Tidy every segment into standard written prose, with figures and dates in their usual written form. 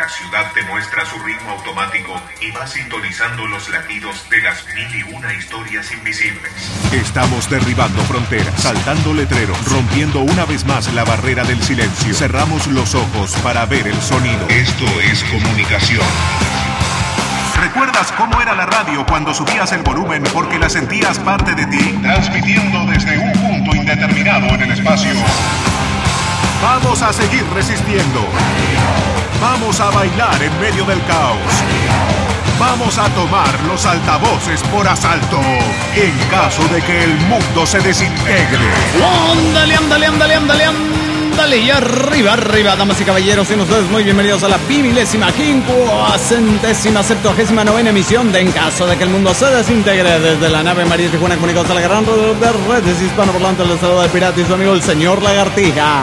La ciudad te muestra su ritmo automático y va sintonizando los latidos de las 1001 historias invisibles. Estamos derribando fronteras, saltando letreros, rompiendo una vez más la barrera del silencio. Cerramos los ojos para ver el sonido. Esto es comunicación. ¿Recuerdas cómo era la radio cuando subías el volumen porque la sentías parte de ti? Transmitiendo desde un punto indeterminado en el espacio. Vamos a seguir resistiendo. Vamos a bailar en medio del caos. Vamos a tomar los altavoces por asalto en caso de que el mundo se desintegre. ¡Ándale, ándale, ándale, ándale, ándale! Y arriba, arriba, damas y caballeros, sean ustedes muy bienvenidos a la 25ª, emisión de En caso de que el mundo se desintegre, desde la nave María Tijuana, comunicados a la gran red de redes hispanoparlantes. Les saluda el pirata y su amigo el señor Lagartija.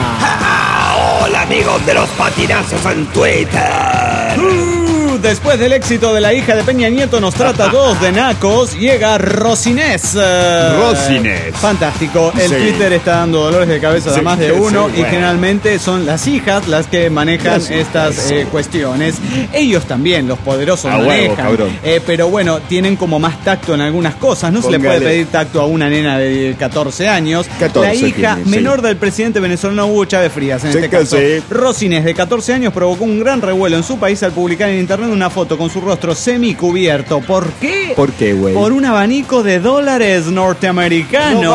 Hola amigos de los patinazos en Twitter. Después del éxito de La hija de Peña Nieto nos trata todos de nacos, llega Rosinés. Rosinés. Fantástico. El Twitter está dando dolores de cabeza a más de uno y generalmente son las hijas las que manejan estas cuestiones. Ellos también, los poderosos, manejan. Pero bueno, tienen como más tacto en algunas cosas. No se le puede pedir tacto a una nena de 14 años. La hija menor del presidente venezolano Hugo Chávez Frías, en este caso. Rosinés, de 14 años, provocó un gran revuelo en su país al publicar en internet una foto con su rostro semicubierto. ¿Por qué? ¿Por qué, güey? Por un abanico de dólares norteamericanos.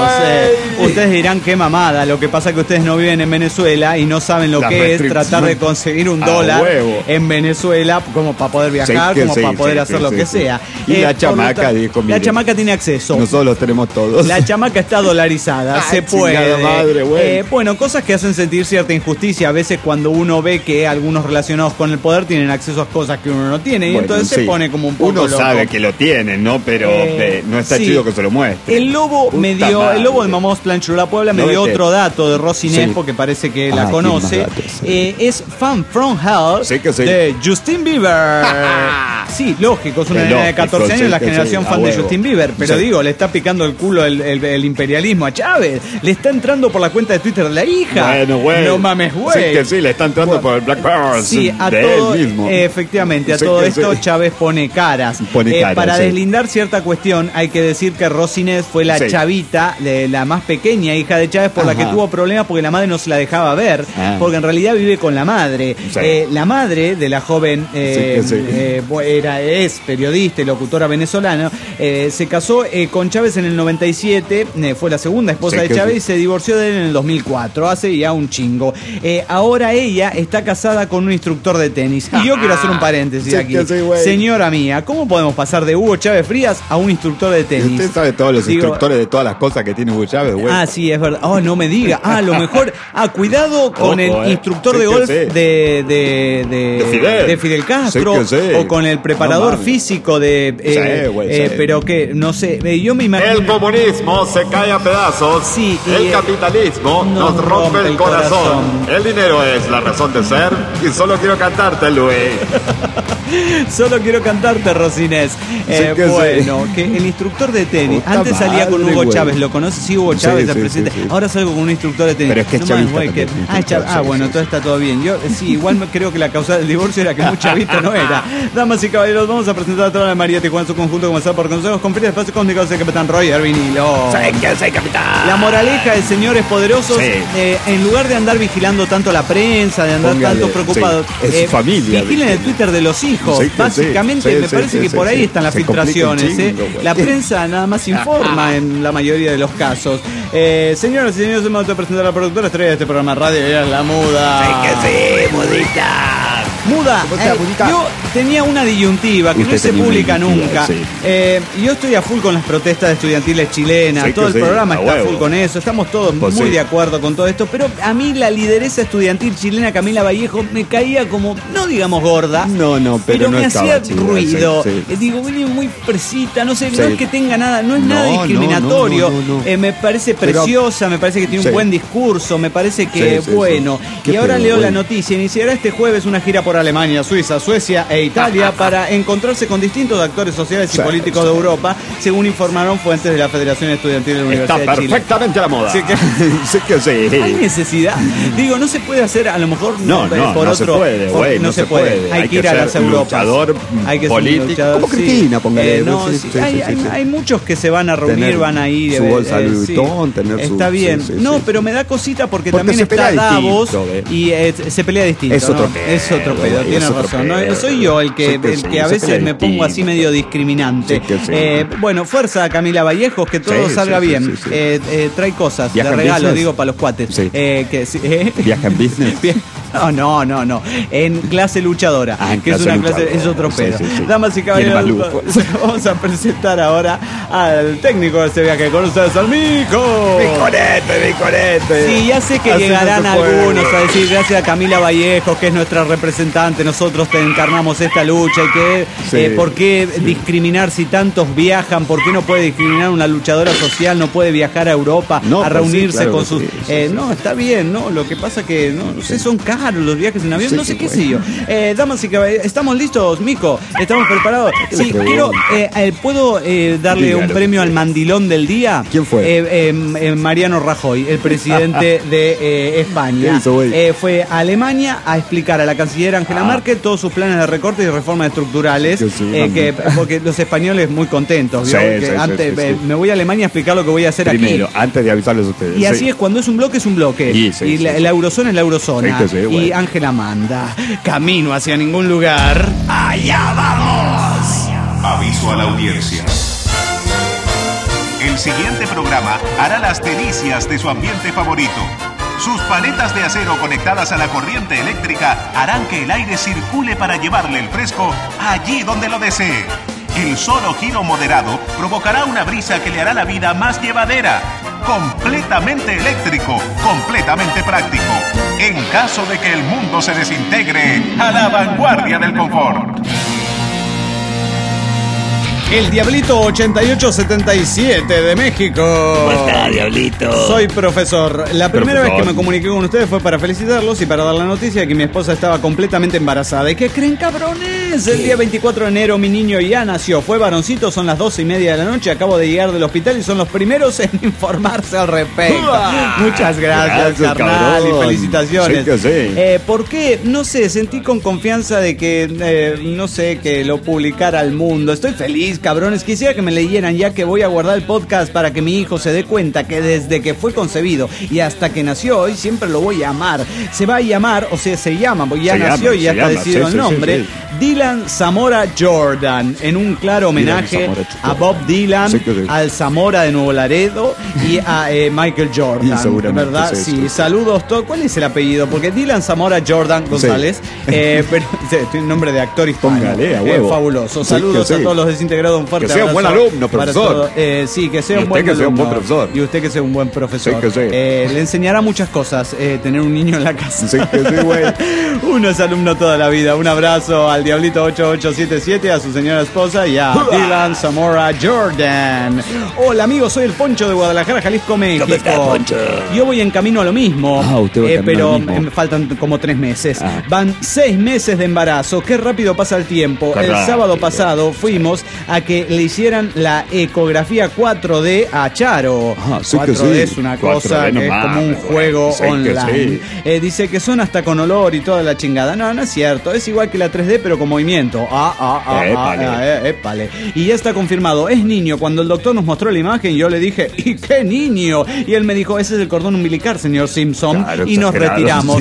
Ustedes dirán qué mamada. Lo que pasa es que ustedes no viven en Venezuela y no saben lo que es tratar de conseguir un dólar en Venezuela, como para poder viajar, para poder hacer lo que sea. Y la chamaca dijo, la chamaca tiene acceso. Nosotros los tenemos todos. La chamaca está dolarizada. Se puede. Madre, bueno, cosas que hacen sentir cierta injusticia a veces cuando uno ve que algunos relacionados con el poder tienen acceso a cosas que uno no tiene, y entonces se pone como un poco uno loco. Sabe que lo tienen, ¿no? Pero no está chido que se lo muestre. El lobo el lobo de Mamós Planchula Puebla me dio otro dato de Rosinés, porque parece que la conoce. Es Fan from Hell de Justin Bieber. Sí, lógico, es una nena de 14 años, la generación fan de Justin Bieber. Pero digo, le está picando el culo el imperialismo a Chávez. Le está entrando por la cuenta de Twitter de la hija. Bueno, güey. No mames, güey. Sí, le está entrando por el Black Power. Sí, a todo, efectivamente, a todo esto Chávez pone caras. Para deslindar cierta cuestión, hay que decir que Rosinés fue la chavita, la más pequeña hija de Chávez, por la que tuvo problemas porque la madre no se la dejaba ver, porque en realidad vive con la madre. La madre de la joven es periodista y locutora venezolana, se casó con Chávez en el 97, fue la segunda esposa de Chávez y se divorció de él en el 2004, hace ya un chingo. Ahora ella está casada con un instructor de tenis. Y yo quiero hacer un paréntesis aquí. Señora mía, ¿cómo podemos pasar de Hugo Chávez Frías a un instructor de tenis? Usted sabe todos los instructores de todas las cosas que tiene Hugo Chávez, güey. Sí, es verdad. No me diga. A lo mejor. Cuidado con el instructor de golf de Fidel Castro. O con el preparador físico de. Pero que, no sé. Yo me imagino. El comunismo se cae a pedazos. Sí. El capitalismo nos rompe el corazón. El dinero es la razón de ser. Y solo quiero cantarte, Luis. Solo quiero cantarte, Rosinés. Que el instructor de tenis. Antes salía con Hugo Chávez. ¿Lo conoces? Sí, Hugo Chávez, el presidente. Ahora salgo con un instructor de tenis. Pero es que es chavista. Bueno, entonces está todo bien. Yo igual creo que la causa del divorcio era que muy chavista no era. Damas y caballeros, vamos a presentar a toda la María Tijuana en su conjunto, comenzar por consejos con frío espacio cósmicos del Capitán Roger Vinilo. Soy capitán. La moraleja de señores poderosos, en lugar de andar vigilando tanto la prensa, de andar tanto preocupados, es su familia. Vigilen el Twitter de los hijos. Básicamente me parece que por ahí están las filtraciones. La prensa nada más informa en la mayoría de los casos. Señoras y señores, hemos de presentar a la productora estrella de este programa radio, ella es la Muda. Mudita. Muda, yo tenía una disyuntiva que no se publica nunca. Yo estoy a full con las protestas estudiantiles chilenas, todo el programa está a full con eso, estamos todos muy de acuerdo con todo esto, pero a mí la lideresa estudiantil chilena Camila Vallejo me caía como, no digamos gorda, pero me hacía ruido. Digo, muy fresita, no sé, no es que tenga nada, no es nada discriminatorio, me parece preciosa, me parece que tiene un buen discurso, me parece que bueno. Y ahora leo la noticia, iniciará este jueves una gira por Alemania, Suiza, Suecia e Italia para encontrarse con distintos actores sociales y políticos de Europa, según informaron fuentes de la Federación Estudiantil de la Universidad de Chile. Está perfectamente a la moda. Sí que, sí que sí. Hay necesidad. Digo, no se puede hacer, a lo mejor por otro. Se puede, güey, no se puede. Hay que ir a las Europas. Hay que político. Ser luchador. Como Cristina, póngale. Hay muchos que se van a reunir, van a ir. Su bolsa Louis Vuitton, tener su... Está bien. Pero me da cosita porque también está Davos y se pelea distinto. Es otro pedo. Es otro pedo, tienes razón. No soy yo el que a veces me pongo así medio discriminante. Bueno, fuerza Camila Vallejos, que todo salga bien. Trae cosas de regalo, digo, para los cuates. ¿Viaja en business? No. En clase luchadora. Que es una clase, es otro pedo. Damas y caballeros, vamos a presentar ahora al técnico de este viaje con ustedes, al Mico. Micorete. Sí, ya sé que así llegarán algunos a decir gracias a Camila Vallejos, que es nuestra representante, nosotros te encarnamos esta lucha y que ¿por qué discriminar si tantos viajan? ¿Por qué no puede discriminar una luchadora social? No puede viajar a Europa a reunirse con sus... No, está bien, ¿no? Lo que pasa que, no sé, son caros los viajes en avión, no sé qué sé yo. Damas y caballeros, ¿estamos listos, Mico? ¿Estamos preparados? Sí, quiero... ¿puedo darle un premio al mandilón del día? ¿Quién fue? Mariano Rajoy, el presidente de España. Fue a Alemania a explicar a la canciller Angela Merkel todos sus planes de recortes y reformas estructurales, porque los españoles muy contentos. Me voy a Alemania a explicar lo que voy a hacer primero, antes de avisarles a ustedes. Y así es, cuando es un bloque, es un bloque. Y la eurozona es la eurozona. Y Ángela manda. Camino hacia ningún lugar. ¡Allá vamos! Aviso a la audiencia. El siguiente programa hará las delicias de su ambiente favorito. Sus paletas de acero conectadas a la corriente eléctrica harán que el aire circule para llevarle el fresco allí donde lo desee. El solo giro moderado provocará una brisa que le hará la vida más llevadera. Completamente eléctrico, completamente práctico. En caso de que el mundo se desintegre a la vanguardia del confort. El Diablito 8877 de México. ¿Cómo está, Diablito? Soy profesor. La primera vez que me comuniqué con ustedes fue para felicitarlos y para dar la noticia de que mi esposa estaba completamente embarazada. ¿Y qué creen, cabrones? El día 24 de enero mi niño ya nació. Fue varoncito, son las 12:30 de la noche. Acabo de llegar del hospital y son los primeros en informarse al respecto. Muchas gracias, carnal, cabrón. Y felicitaciones. ¿Por qué? No sé, sentí con confianza de que, no sé, que lo publicara al mundo. Estoy feliz, cabrones. Quisiera que me leyeran, ya que voy a guardar el podcast para que mi hijo se dé cuenta que desde que fue concebido y hasta que nació hoy siempre lo voy a amar. Se va a llamar, o sea, se llama, porque ya nació y ya está decidido el nombre. Dylan Zamora Jordan, en un claro homenaje a Bob Dylan, al Zamora de Nuevo Laredo y a Michael Jordan, ¿verdad? Sí, saludos todos. ¿Cuál es el apellido? Porque Dylan Zamora Jordan González, pero un nombre de actor hispano. Fabuloso. Saludos a todos los desintegrados. Un fuerte abrazo. Que sea un buen alumno, profesor. Sí, que sea un buen alumno. Y usted que sea un buen profesor. Le enseñará muchas cosas tener un niño en la casa. Uno es alumno toda la vida. Un abrazo al Diablito 8877, a su señora esposa y a Dylan Zamora Jordan. Hola amigos, soy el Poncho de Guadalajara, Jalisco, México. ¿Cómo está, Poncho? Yo voy en camino a lo mismo, pero me faltan como 3 meses. Van 6 meses de embarazo. Qué rápido pasa el tiempo. El sábado pasado fuimos a que le hicieran la ecografía 4D a Charo. 4D es una cosa que es como un juego online. Dice que son hasta con olor y toda la chingada. No es cierto. Es igual que la 3D, pero con movimiento. Épale. Y ya está confirmado. Es niño. Cuando el doctor nos mostró la imagen, yo le dije, ¿y qué niño? Y él me dijo, ese es el cordón umbilical, señor Simpson. Y nos retiramos.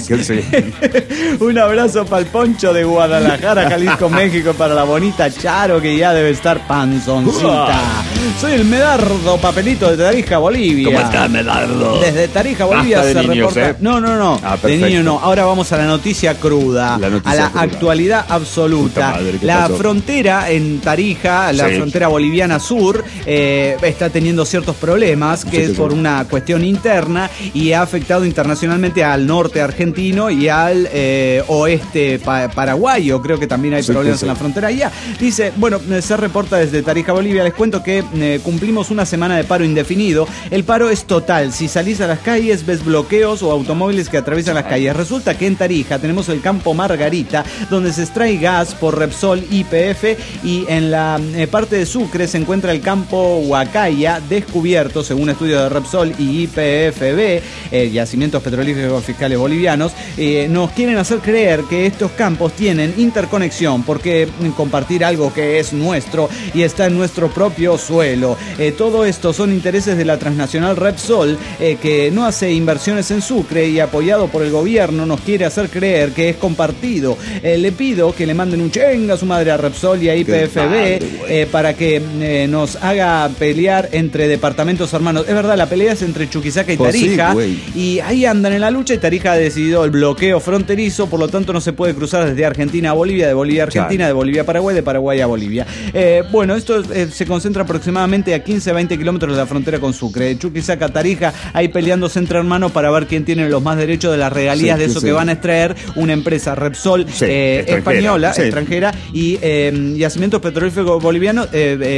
Un abrazo para el Poncho de Guadalajara, Jalisco, México, para la bonita Charo, que ya debe estar panzoncita. Soy el Medardo Papelito de Tarija, Bolivia. ¿Cómo está, Medardo? Desde Tarija, Bolivia se reporta. No. De niño no. Ahora vamos a la noticia cruda, a la actualidad absoluta. La frontera en Tarija, la frontera boliviana sur, está teniendo ciertos problemas, que es por una cuestión interna y ha afectado internacionalmente al norte argentino y al oeste paraguayo. Creo que también hay problemas en la frontera allá. Dice, bueno, se reporta desde Tarija, Bolivia. Les cuento que cumplimos una semana de paro indefinido. El paro es total. Si salís a las calles ves bloqueos o automóviles que atraviesan las calles. Resulta que en Tarija tenemos el campo Margarita, donde se extrae gas por Repsol YPF, y en la parte de Sucre se encuentra el campo Huacaya, descubierto según estudios de Repsol y YPFB, Yacimientos Petrolíferos Fiscales Bolivianos. Nos quieren hacer creer que estos campos tienen interconexión, porque compartir algo que es nuestro y está en nuestro propio suelo. Todo esto son intereses de la transnacional Repsol, que no hace inversiones en Sucre y, apoyado por el gobierno, nos quiere hacer creer que es compartido. Le pido que le manden un chenga a su madre a Repsol y a YPFB para que nos haga pelear entre departamentos hermanos. Es verdad, la pelea es entre Chuquisaca y Tarija, y ahí andan en la lucha, y Tarija ha decidido el bloqueo fronterizo, por lo tanto no se puede cruzar desde Argentina a Bolivia, de Bolivia a Argentina, de Bolivia a Paraguay, de Paraguay a Bolivia. Bueno, esto se concentra aproximadamente a 15-20 kilómetros de la frontera con Sucre. Chuquisaca, Tarija, ahí peleándose entre hermanos para ver quién tiene los más derechos de las regalías de eso que van a extraer una empresa Repsol española, extranjera, y Yacimientos Petrolíferos Bolivianos,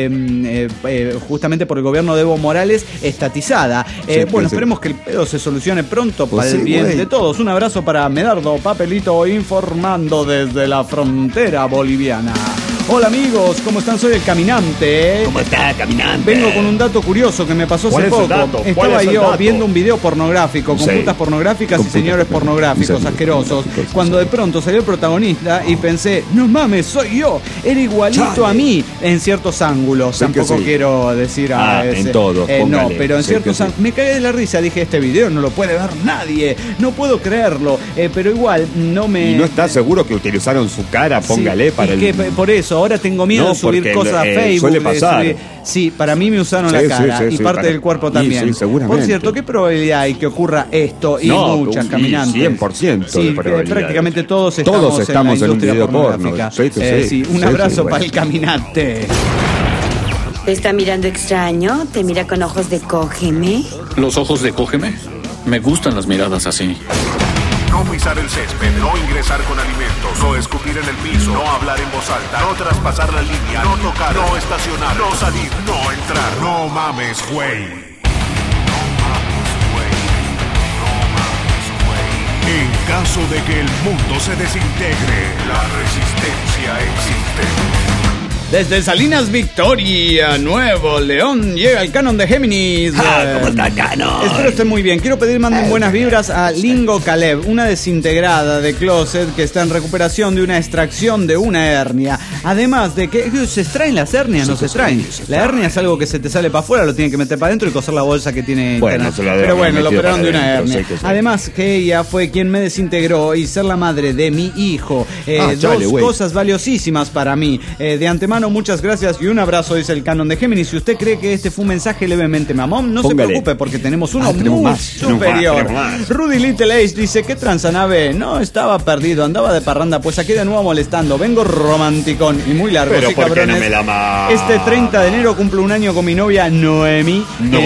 justamente por el gobierno de Evo Morales, estatizada. Esperemos que el pedo se solucione pronto para el bien de todos. Un abrazo para Medardo Papelito, informando desde la frontera boliviana. Hola amigos, ¿cómo están? Soy el Caminante. ¿Cómo está, Caminante? Vengo con un dato curioso que me pasó hace poco. Estaba yo viendo un video pornográfico, con putas pornográficas y señores pornográficos asquerosos, cuando de pronto salió el protagonista y pensé, no mames, soy yo. Era igualito a mí en ciertos ángulos. Tampoco quiero decir en todos. No, pero en ciertos ángulos. Me cagué de la risa, dije, este video no lo puede ver nadie. No puedo creerlo. Pero igual no me... ¿Y no estás seguro que utilizaron su cara? Póngale para el... Por eso, ahora tengo miedo de subir cosas a Facebook. Suele pasar. Sí, para mí me usaron la cara y parte del cuerpo también. Sí, seguramente. Por cierto, ¿qué probabilidad hay que ocurra esto? Y muchas, Caminantes. 100% sí, de probabilidad. Prácticamente todos estamos en la industria pornográfica. Un abrazo para el Caminante. ¿Te está mirando extraño? ¿Te mira con ojos de cógeme? ¿Los ojos de cógeme? Me gustan las miradas así. No pisar el césped, no ingresar con alimentos, no escupir en el piso, no hablar en voz alta, no traspasar la línea, no tocar, no estacionar, no salir, no entrar. No mames, güey. En caso de que el mundo se desintegre, la resistencia existe. Desde Salinas Victoria, Nuevo León, llega el Canon de Géminis. ¿Cómo está, Canon? Espero estén muy bien. Quiero pedir manden buenas vibras a Lingo Caleb, una desintegrada de closet que está en recuperación de una extracción de una hernia. Además de que se extraen las hernias, no se extraen. La hernia es algo que se te sale para afuera, lo tienen que meter para adentro y coser la bolsa que tiene. Pero bueno, lo operaron de una hernia. Además que ella fue quien me desintegró y ser la madre de mi hijo. Dos cosas valiosísimas para mí. De antemano, muchas gracias y un abrazo, dice el Canon de Géminis. Si usted cree que este fue un mensaje levemente mamón, no se preocupe, porque tenemos uno muy superior. Rudy Little Ace dice, ¿qué tranza, nave? No, estaba perdido, andaba de parranda, pues aquí de nuevo molestando. Vengo romanticón y muy largo. Pero sí, ¿por qué cabrones. no me la más? Este 30 de enero cumplo un año con mi novia Noemi.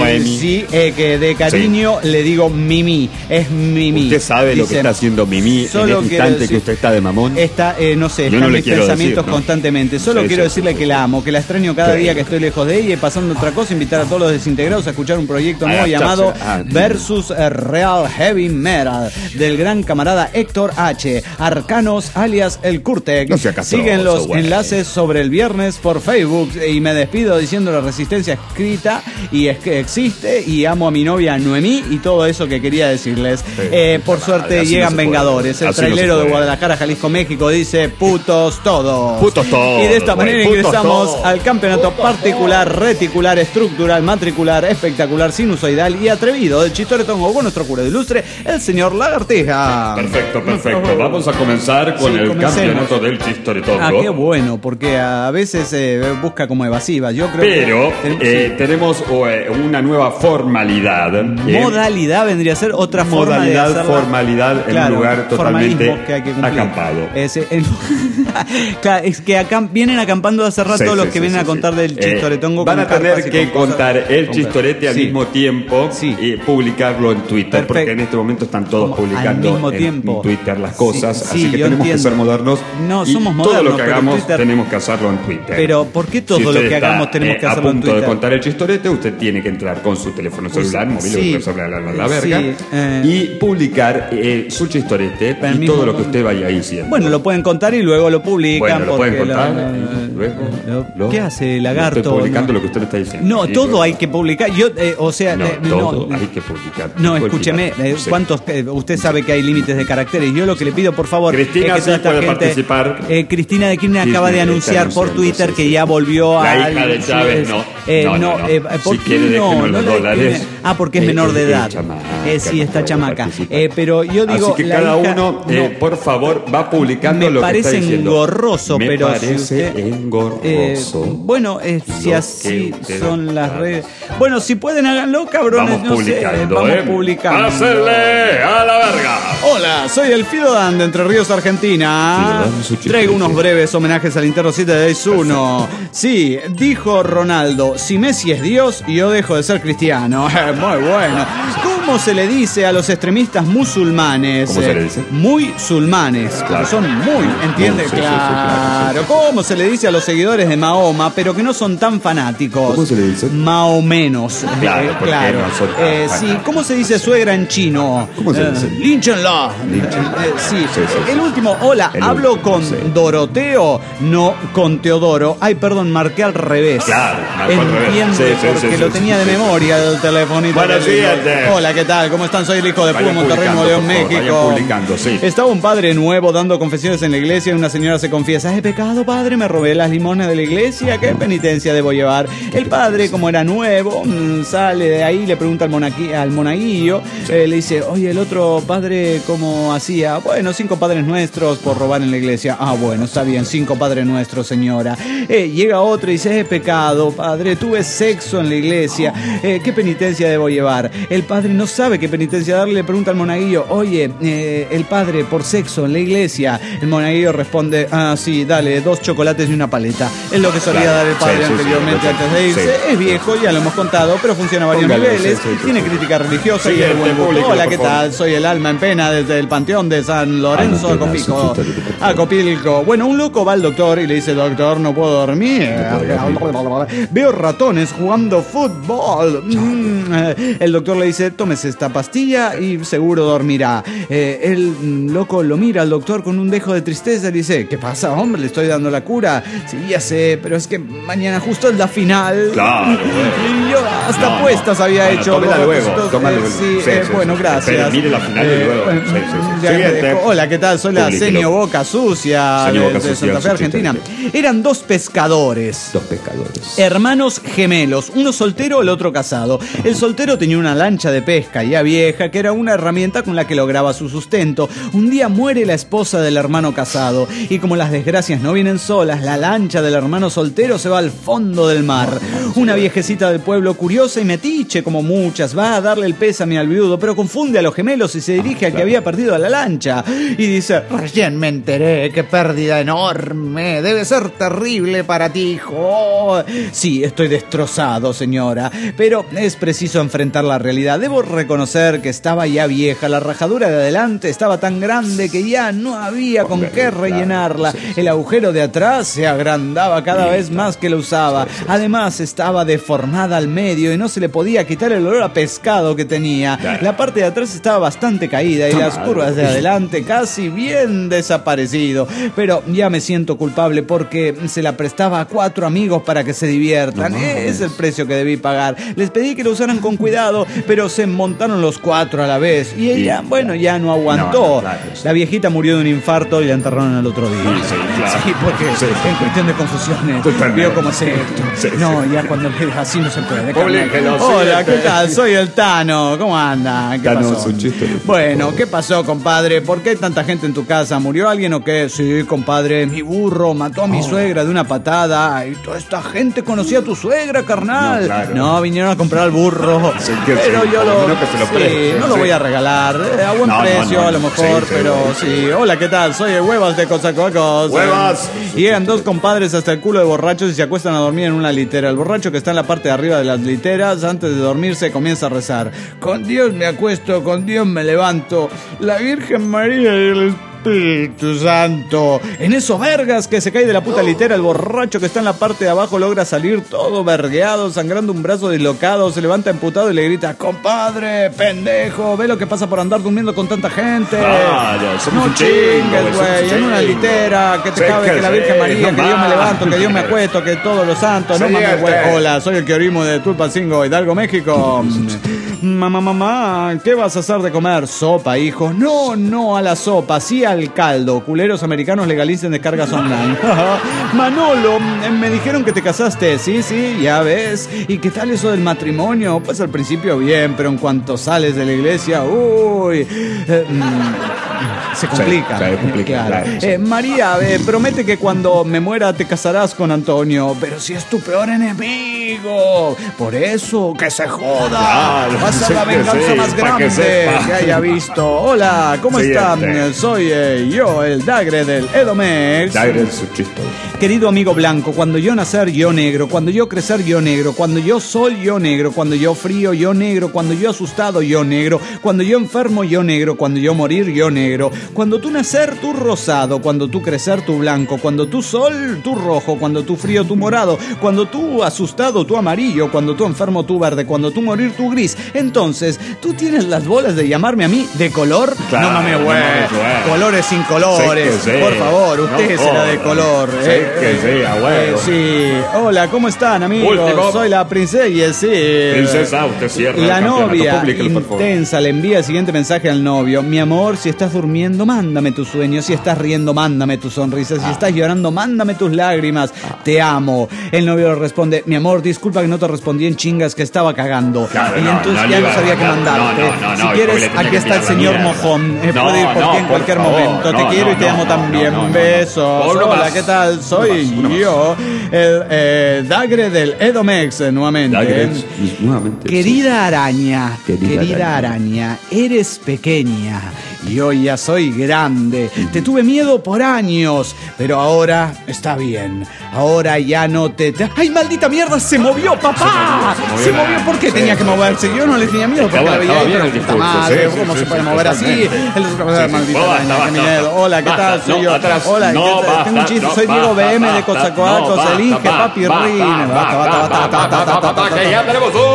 Sí, que de cariño le digo Mimi. Es Mimi. Usted sabe lo que está haciendo Mimi en el instante que usted está de mamón. Está, no sé, está en mis pensamientos constantemente. Solo quiero decirle que la amo, que la extraño cada día que estoy lejos de ella. Y pasando otra cosa, invitar a todos los desintegrados a escuchar un proyecto nuevo llamado Versus Real Heavy Metal del gran camarada Héctor H. Arcanos alias El Curtec. Siguen los enlaces sobre el viernes por Facebook. Y me despido diciendo la resistencia escrita y es que existe, y amo a mi novia Noemí y todo eso que quería decirles. Por suerte llegan Vengadores. El trailero de Guadalajara, Jalisco, México dice putos todos. Putos todos. Y de esta manera ingresamos al campeonato particular, reticular, estructural, matricular, espectacular, sinusoidal y atrevido del Chistoretongo con nuestro cura de ilustre, el señor Lagartija. Perfecto. Vamos a comenzar con el campeonato del Chistoretongo. Qué bueno, porque a veces busca como evasiva. Yo creo tenemos una nueva formalidad. Modalidad vendría a ser otra forma de hacerla. Formalidad en un lugar totalmente que hay que acampado. Claro, es que vienen acampando contando hace rato los que vienen a contar del chistoretongo. Van a tener que contar el chistorete al mismo tiempo y publicarlo en Twitter, porque en este momento están todos publicando en Twitter las cosas, así que tenemos que ser modernos. No, somos modernos. Todo lo que hagamos tenemos que hacerlo en Twitter. Pero ¿por qué todo lo que hagamos tenemos que hacerlo en Twitter? A punto de contar el chistorete, usted tiene que entrar con su teléfono celular, móvil, la verga, y publicar su chistorete y todo lo que usted vaya diciendo. Bueno, lo pueden contar y luego lo publican. Bueno, lo pueden contar y luego ¿qué hace, lagarto? Estoy publicando lo que usted me está diciendo. No, todo hay que publicar. Yo, todo hay que publicar. No, escúcheme, ¿cuántos? Usted sabe que hay límites de caracteres. Yo lo que le pido, por favor, Cristina es que puede participar. Cristina de Kirchner acaba de anunciar por Twitter que ya volvió a... La hija de Chávez, no. ¿Por si quiere, déjenos los dólares. Porque es menor de edad. Sí, está chamaca. Pero yo digo... Así que cada uno, por favor, va publicando lo que está diciendo. Engorroso, me pero parece si usted, engorroso. Bueno, si así son las redes. Bueno, si pueden, háganlo, cabrones. Vamos publicando, vamos publicando. ¡Hacerle a la verga! Hola, soy el Fido Dan de Entre Ríos, Argentina. Traigo unos breves homenajes al Interno 761. Sí, dijo Ronaldo, si Messi es Dios, yo dejo de ser cristiano. Muy bueno. ¿Cómo se le dice a los extremistas musulmanes? ¿Cómo se le dice? Muy sulmanes, claro. Son muy, ¿entiendes? Sí, claro. ¿Cómo se le dice a los seguidores de Mahoma, pero que no son tan fanáticos? ¿Cómo se le dice? Mahomenos. Claro, claro. No son tan sí, ¿cómo se dice suegra en chino? ¿Cómo se dice? Línchenla. Sí. El último, hola, hablo con Doroteo, no con Teodoro. Ay, perdón, marqué al revés. Claro, marcó al revés. Entiende, porque lo tenía de memoria el telefonito. Buenos días. Hola, ¿qué tal? ¿Cómo están? Soy el hijo de Púa, Monterrey, Nuevo León, México. Publicando, sí. Estaba un padre nuevo dando confesiones en la iglesia y una señora se confiesa: ¿es pecado, padre? Me robé las limones de la iglesia. ¿Qué penitencia debo llevar? El padre, como era nuevo, sale de ahí, le pregunta al monaguillo, le dice: oye, el otro padre, ¿cómo hacía? Bueno, 5 padres nuestros por robar en la iglesia. Ah, bueno, está bien, 5 padres nuestros, señora. Llega otro y dice: es pecado, padre, tuve sexo en la iglesia. ¿Qué penitencia debo llevar? El padre no sabe qué penitencia darle, le pregunta al monaguillo: oye, el padre por sexo en la iglesia. El monaguillo responde: ah, sí, dale, 2 chocolates y una paleta. Es lo que solía dar el padre anteriormente antes de irse. Es viejo, ya lo hemos contado, pero funciona a varios niveles. Tiene crítica religiosa y es buen gusto. Hola, ¿qué tal? Soy el alma en pena desde el Panteón de San Lorenzo Acopilco. Bueno, un loco va al doctor y le dice: doctor, no puedo dormir. Veo ratones jugando fútbol. El doctor le dice: tómese esta pastilla y seguro dormirá. El loco lo mira al doctor con un dejo de tristeza y dice: ¿qué pasa, hombre? Le estoy dando la cura. Sí, ya sé, pero es que mañana justo es la final. Claro. Y yo hasta apuestas había hecho. Tómala luego. Bueno, gracias. Mire la final y luego. Hola, ¿qué tal? Soy la Senio Boca Sucia de Santa Fe, Argentina. Eran 2 pescadores. 2 pescadores. Hermanos gemelos, uno soltero, el otro casado. El soltero tenía una lancha de pesca ya vieja, que era una herramienta con la que lograba su sustento. Un día muere la esposa del hermano casado, y como las desgracias no vienen solas, la lancha del hermano soltero se va al fondo del mar. Una viejecita del pueblo, curiosa y metiche como muchas, va a darle el pésame al viudo, pero confunde a los gemelos y se dirige al que había perdido la lancha. Y dice: recién me enteré, qué pérdida enorme, debe ser terrible para ti, hijo. Sí, estoy destrozado, señora, pero es preciso enfrentar la realidad. Debo reconocer que estaba ya vieja, la rajadura de adelante estaba tan grande que ya no había con qué rellenarla. El agujero de atrás se agrandaba cada vez más que lo usaba. Además, estaba deformada al medio y no se le podía quitar el olor a pescado que tenía. La parte de atrás estaba bastante caída y las curvas de adelante casi bien desaparecido. Pero ya me siento culpable porque se la prestaba a 4 amigos para que se diviertan. Es el precio que debí pagar. Les pedí que lo usaran con cuidado, pero se montaron los 4 a la vez y ella, bueno, ya no aguantó. La viejita murió de un infarto y la enterraron al otro día. Sí, porque en cuestión de confusiones vio cómo es esto. No, ya cuando le digas así no se puede. Hola, ¿qué tal? Soy el Tano. ¿Cómo anda? ¿Qué pasó? Bueno, ¿qué pasó, compadre? ¿Por qué hay tanta gente en tu casa? ¿Murió alguien o qué? Sí, compadre, mi burro mató a mi suegra de una patada. Y toda esta gente conocía a tu suegra, carnal. No, vinieron a comprar al burro. Pero yo lo bueno que se lo preste. No lo voy a regalar. A buen precio, a lo mejor, pero sí. Hola, ¿qué tal? Soy el Huevas de Cosacuacos. ¡Huevas! Y llegan dos compadres hasta el culo de borrachos y se acuestan a dormir en una litera. El borracho que está en la parte de arriba de las literas, antes de dormirse, comienza a rezar. Con Dios me acuesto, con Dios me levanto. La Virgen María y el Espíritu Santo. En eso, vergas, que se cae de la puta litera. El borracho que está en la parte de abajo logra salir todo vergueado, sangrando un brazo dislocado. Se levanta emputado y le grita: compadre, pendejo, ve lo que pasa por andar durmiendo con tanta gente. No chingues, güey, en una litera, que te cabe, que la Virgen María, que Dios me levanto, que Dios me acuesto, que todos los santos. No mames, güey. Hola, soy el Queorimo de Tulpancingo, Hidalgo, México. Mamá, ¿qué vas a hacer de comer? Sopa, hijo. No a la sopa, sí al caldo. Culeros americanos legalicen descargas online. Manolo, me dijeron que te casaste. Sí, ya ves. ¿Y qué tal eso del matrimonio? Pues al principio bien, pero en cuanto sales de la iglesia, uy, se complica. Se complica, claro. María, promete que cuando me muera te casarás con Antonio. Pero si es tu peor enemigo. Por eso, que se joda. Claro, va a ser la venganza más grande que haya visto. Hola, ¿cómo están? Soy yo, el Dagre del Edomex. Dagre es su chiste. Querido amigo blanco, cuando yo nacer, yo negro. Cuando yo crecer, yo negro. Cuando yo sol, yo negro. Cuando yo frío, yo negro. Cuando yo asustado, yo negro. Cuando yo enfermo, yo negro. Cuando yo morir, yo negro. Cuando tú nacer, tú rosado. Cuando tú crecer, tú blanco. Cuando tú sol, tú rojo. Cuando tú frío, tú morado. Cuando tú asustado, tú amarillo. Cuando tú enfermo, tú verde. Cuando tú morir, tú gris. Entonces, ¿tú tienes las bolas de llamarme a mí de color? Claro, no mames, güey. Colores sin colores. Sí. Por favor, usted será de color. Sí. Hola, ¿cómo están, amigos? Último. Soy la princesa, sí. Princesa, usted cierra. La novia intensa le envía el siguiente mensaje al novio: mi amor, si estás durmiendo, mándame tus sueños. Si estás riendo, mándame tus sonrisas. Si estás llorando, mándame tus lágrimas. Te amo. El novio le responde: mi amor, disculpa que no te respondí en chingas, que estaba cagando. Claro, y entonces ya no sabía qué mandarte. Si quieres, aquí está el señor Mojón. Puede ir por ti en cualquier momento. Te quiero y te amo también. Besos. Hola, ¿qué tal? Soy yo, el Dagre del Edomex, nuevamente. Querida araña, querida araña, eres pequeña y hoy ya soy grande. Te tuve miedo por años, pero ahora está bien. Ahora ya no te... ¡Ay, maldita mierda! ¡Se movió, papá! Se movió. ¿Por qué tenía que moverse? Yo no le tenía miedo porque la veía ahí, pero puta madre, ¿cómo se puede mover así? Maldita araña, que mi miedo. Hola, ¿qué tal? Soy yo. Hola, tengo un chiste. Soy Diego BM de Cozacoacos. Elige, papi, rin. Basta. Que ya tenemos un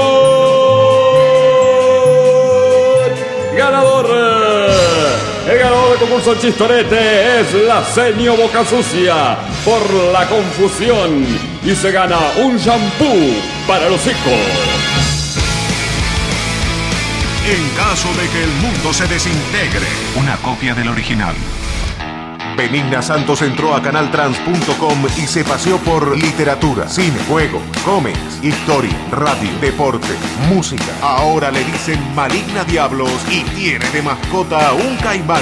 ganador. El ganador del concurso Chistorete es la Senio Boca Sucia por la confusión y se gana un shampoo para los hijos. En caso de que el mundo se desintegre, una copia del original. Benigna Santos entró a canaltrans.com y se paseó por literatura, cine, juegos, cómics, historia, radio, deporte, música. Ahora le dicen Maligna Diablos y tiene de mascota un caimán.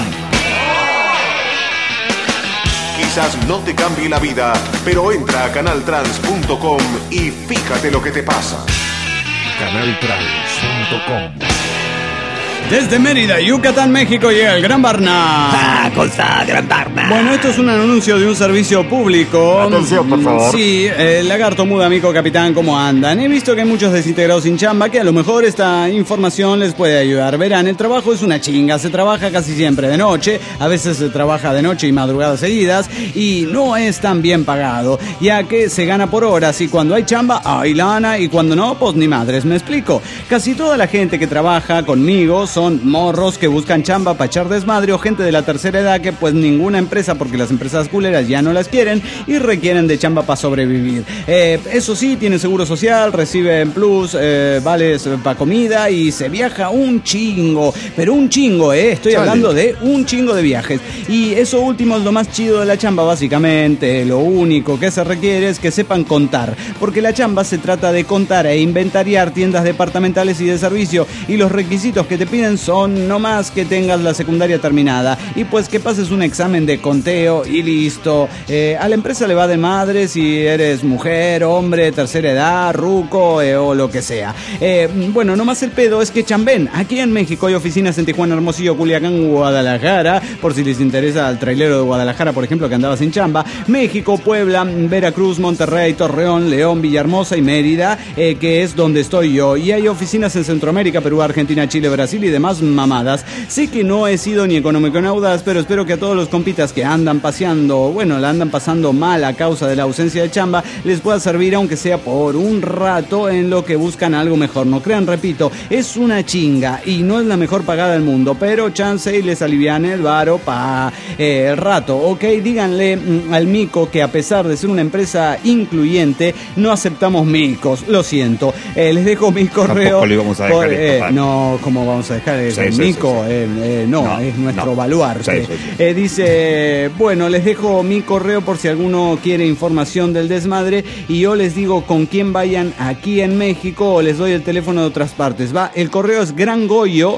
Quizás no te cambie la vida, pero entra a canaltrans.com y fíjate lo que te pasa. canaltrans.com. Desde Mérida, Yucatán, México, llega el Gran Barna. Cosa Gran Barna. Bueno, esto es un anuncio de un servicio público. Atención, por favor. Sí, Lagarto Muda, amigo capitán, ¿cómo andan? He visto que hay muchos desintegrados sin chamba, que a lo mejor esta información les puede ayudar. Verán, el trabajo es una chinga, se trabaja casi siempre de noche, a veces se trabaja de noche y madrugadas seguidas, y no es tan bien pagado, ya que se gana por horas, y cuando hay chamba, hay lana, y cuando no, pues ni madres, ¿me explico? Casi toda la gente que trabaja conmigo son morros que buscan chamba para echar desmadre o gente de la tercera edad que pues ninguna empresa, porque las empresas culeras ya no las quieren y requieren de chamba para sobrevivir. Eso sí, tienen seguro social, reciben plus, vales para comida y se viaja un chingo, pero un chingo, estoy hablando de un chingo de viajes. Y eso último es lo más chido de la chamba, básicamente. Lo único que se requiere es que sepan contar, porque la chamba se trata de contar e inventariar tiendas departamentales y de servicio, y los requisitos que te piden piden son no más que tengas la secundaria terminada y pues que pases un examen de conteo y listo. A la empresa le va de madre si eres mujer, hombre, tercera edad, ruco o lo que sea. Bueno, nomás el pedo es que chamben. Aquí en México hay oficinas en Tijuana, Hermosillo, Culiacán, Guadalajara, por si les interesa al trailero de Guadalajara, por ejemplo, que andaba sin chamba, México, Puebla, Veracruz, Monterrey, Torreón, León, Villahermosa y Mérida, que es donde estoy yo. Y hay oficinas en Centroamérica, Perú, Argentina, Chile, Brasil y demás mamadas. Sé que no he sido ni económico-naudaz, pero espero que a todos los compitas que andan paseando, bueno, la andan pasando mal a causa de la ausencia de chamba, les pueda servir aunque sea por un rato en lo que buscan algo mejor. No crean, repito, es una chinga y no es la mejor pagada del mundo, pero chance y les aliviane el varo pa' el rato, ¿ok? Díganle al mico que a pesar de ser una empresa incluyente, no aceptamos micos, lo siento. Les dejo mi correo. Tampoco le vamos a dejar esto, no, ¿cómo vamos a dejar el mico? No, es nuestro baluarte. Dice, bueno, les dejo mi correo por si alguno quiere información del desmadre y yo les digo con quién vayan aquí en México o les doy el teléfono de otras partes. Va, el correo es Gran Goyo,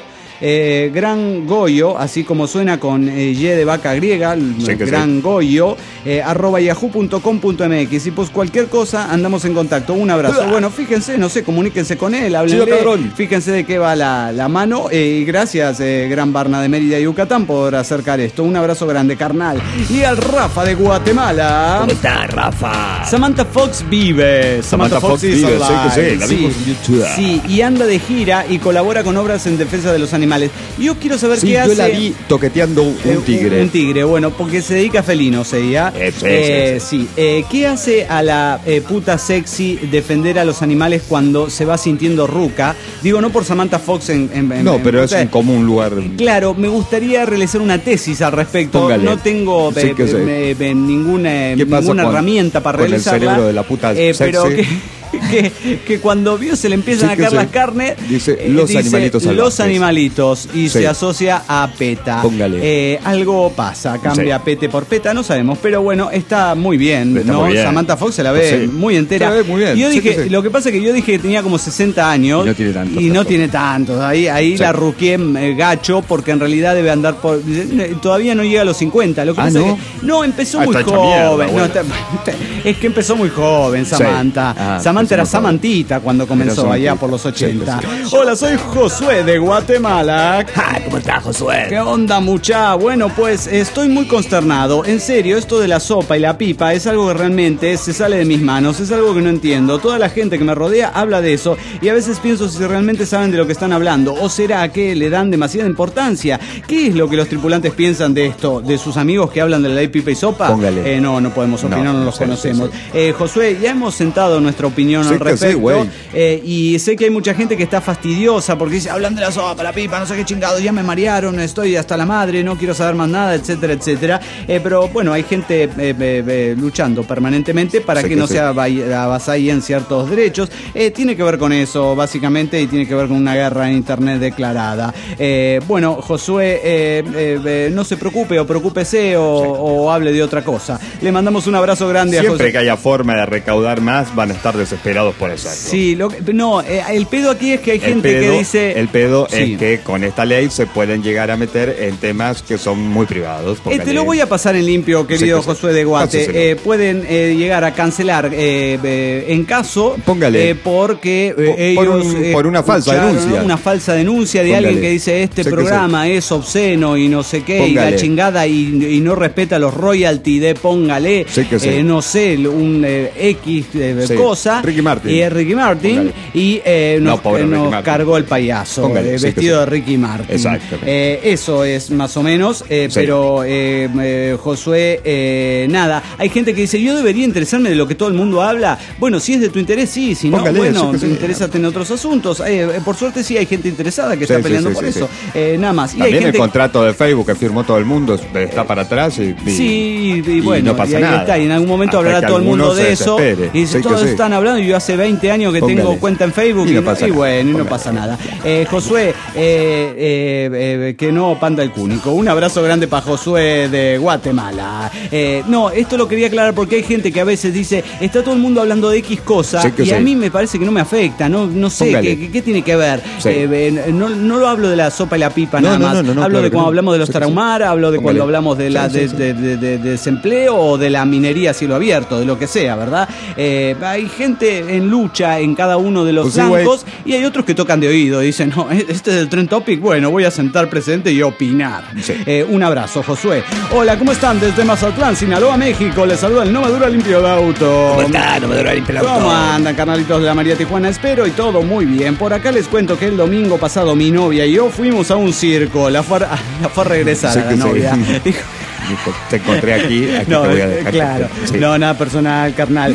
así como suena con Y de vaca griega, Gran Goyo, @yahoo.com.mx. Y pues cualquier cosa andamos en contacto. Un abrazo. Bueno, fíjense, no sé, comuníquense con él, háblenle, fíjense de qué va la mano. Y gracias, Gran Barna de Mérida, Yucatán, por acercar esto. Un abrazo grande, carnal. Y al Rafa de Guatemala. ¿Cómo está, Rafa? Samantha Fox vive. Samantha Fox vive, la vimos en YouTube. Sí, y anda de gira y colabora con obras en defensa de los animales. Yo quiero saber qué hace. Yo la vi toqueteando un tigre. Un tigre, bueno, porque se dedica a felinos ella. Sí. ¿Qué hace a la puta sexy defender a los animales cuando se va sintiendo ruca? Digo, no por Samantha Fox no, pero es un común lugar. Claro, me gustaría realizar una tesis al respecto. Póngale. No tengo ninguna herramienta para realizarla. El cerebro de la puta sexy. Pero que cuando vio se le empiezan a caer las carnes, dice los animalitos salvajes. Los animalitos y se asocia a PETA. Póngale. Algo pasa, cambia PETA por PETA, no sabemos, pero bueno, está muy bien, ¿no? Muy bien. Samantha Fox se la ve muy entera. Se la ve muy bien. Y yo dije, lo que pasa es que yo dije que tenía como 60 años y no tiene tanto. Ahí la ruqué gacho porque en realidad debe andar por todavía no llega a los 50. Lo que pasa es que no empezó muy joven. Es que empezó muy joven Samantha. Samantha era Samantita cuando comenzó allá por los 80. Hola, soy Josué de Guatemala. ¿Cómo está, Josué? ¿Qué onda, mucha? Bueno, pues estoy muy consternado. En serio, esto de la sopa y la pipa es algo que realmente se sale de mis manos. Es algo que no entiendo. Toda la gente que me rodea habla de eso y a veces pienso si realmente saben de lo que están hablando. ¿O será que le dan demasiada importancia? ¿Qué es lo que los tripulantes piensan de esto? ¿De sus amigos que hablan de la ley pipa y sopa? Póngale. No podemos opinar, no los conocemos. Josué, ya hemos sentado nuestra opinión al respecto. Y sé que hay mucha gente que está fastidiosa porque dice, hablan de la sopa, la pipa, no sé qué chingados, ya me marearon, estoy hasta la madre, no quiero saber más nada, etcétera, etcétera. Pero bueno, hay gente luchando permanentemente para que no se avasallen ciertos derechos. Tiene que ver con eso, básicamente, y tiene que ver con una guerra en internet declarada. Bueno, Josué, no se preocupe o preocúpese o hable de otra cosa. Le mandamos un abrazo grande a Josué. Siempre que haya forma de recaudar más, van a estar desesperados por eso. Sí, el pedo aquí es que hay gente que dice... El pedo es que con esta ley se pueden llegar a meter en temas que son muy privados. Te lo voy a pasar en limpio, querido Josué de Guate. Pueden llegar a cancelar en caso... Póngale. Porque ellos... por una falsa denuncia. Una falsa denuncia de alguien que dice este programa es obsceno y no sé qué, y la chingada y no respeta los royalty de póngale, no sé, un X cosa. Ricky Martin. Y Ricky Martin. Y nos cargó el payaso vestido de Ricky Martin. Exactamente. Eso es más o menos. Pero Josué, nada. Hay gente que dice, yo debería interesarme de lo que todo el mundo habla. Bueno, si es de tu interés, sí. Si no, bueno, te interesa en otros asuntos. Por suerte sí hay gente interesada que está peleando por eso. Nada más. También hay gente... el contrato de Facebook que firmó todo el mundo está para atrás y bueno, no pasa nada. Y en algún momento hablará todo el mundo de eso. Y dice, todos están hablando y novio hace 20 años que tengo cuenta en Facebook y no pasa nada. Josué, que no panda el cúnico. Un abrazo grande para Josué de Guatemala. No, esto lo quería aclarar porque hay gente que a veces dice, está todo el mundo hablando de X cosa y a mí me parece que no me afecta, no sé, ¿qué tiene que ver? No lo hablo de la sopa y la pipa nada más. Hablo de cuando hablamos de los tarahumaras, hablo de cuando hablamos de de desempleo o de la minería a cielo abierto, de lo que sea, ¿verdad? Hay gente en lucha en cada uno de los flancos y hay otros que tocan de oído y dicen, no, este es el Trend Topic, bueno, voy a sentar presente y opinar. Un abrazo, Josué. Hola, ¿cómo están? Desde Mazatlán, Sinaloa, México, les saluda el No Me Dura Limpio el Auto. ¿Cómo está? No Me Dura Limpio el Auto. ¿Cómo andan, carnalitos de la María Tijuana? Espero y todo muy bien. Por acá les cuento que el domingo pasado mi novia y yo fuimos a un circo. La fue a regresar a la novia. Dijo, te encontré aquí no, te voy a dejar. Claro, no, nada personal, carnal.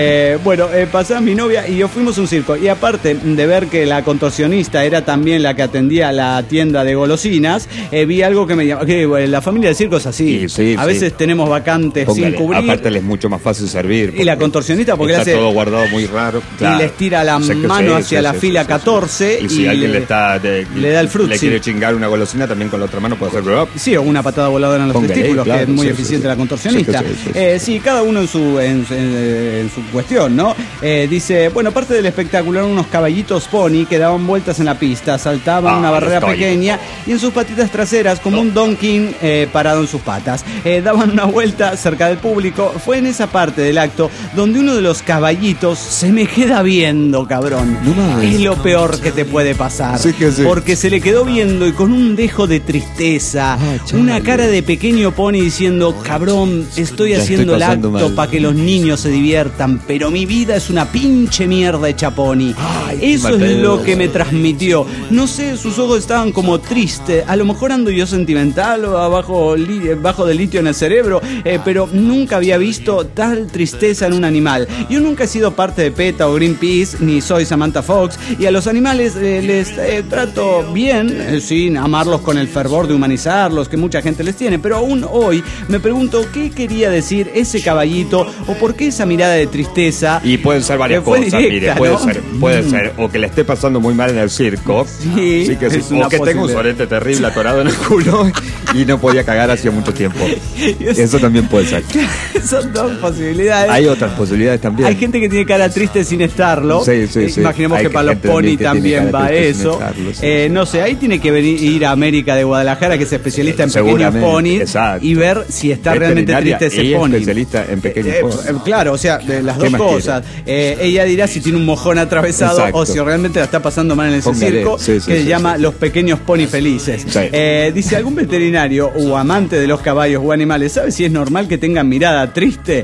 Pasaba mi novia y yo fuimos a un circo. Y aparte de ver que la contorsionista era también la que atendía la tienda de golosinas, vi algo que me llamó. La familia del circo es así. A veces tenemos vacantes sin cubrir. Aparte les es mucho más fácil servir. Y la contorsionista porque está le hace, todo guardado muy raro. Claro. Y les tira la mano hacia la fila 14. Y si alguien le da el fruit, le quiere chingar una golosina, también con la otra mano puede hacer grab. Sí, o una patada voladora en los testículos. Claro, que es muy eficiente la contorsionista. Sí, cada uno en su cuestión, ¿no? Dice, bueno, parte del espectáculo eran unos caballitos pony que daban vueltas en la pista, saltaban una barrera pequeña y en sus patitas traseras, como un Don King parado en sus patas, daban una vuelta cerca del público. Fue en esa parte del acto donde uno de los caballitos se me queda viendo, cabrón. Es lo peor que te puede pasar. Porque se le quedó viendo y con un dejo de tristeza, una cara de pequeño pony diciendo, cabrón, estoy haciendo el acto para que los niños se diviertan, pero mi vida es una pinche mierda hecha pony. Eso es lo que me transmitió. No sé, sus ojos estaban como tristes. A lo mejor ando yo sentimental o bajo de litio en el cerebro, pero nunca había visto tal tristeza en un animal. Yo nunca he sido parte de PETA o Greenpeace, ni soy Samantha Fox, y a los animales les trato bien, sin amarlos con el fervor de humanizarlos que mucha gente les tiene, pero aún hoy me pregunto qué quería decir ese caballito o por qué esa mirada de tristeza. Y pueden ser varias cosas, directa, mire, puede ser o que le esté pasando muy mal en el circo, o que tenga un sorete terrible atorado en el culo y no podía cagar hacía mucho tiempo. Eso también puede ser. Son dos posibilidades. Hay otras posibilidades también. Hay gente que tiene cara triste sin estarlo. Imaginemos que para los pony también va eso. No sé, ahí tiene que ir a América de Guadalajara, que es especialista en pequeños ponis, y ver si está realmente triste ese pony. Especialista en pequeños ponis. Claro, o sea, de las dos cosas. Ella dirá si tiene un mojón atravesado o si realmente la está pasando mal en ese circo, que se llama Los Pequeños Pony Felices. Dice, ¿algún veterinario o amante de los caballos o animales sabe si es normal que tengan mirada triste?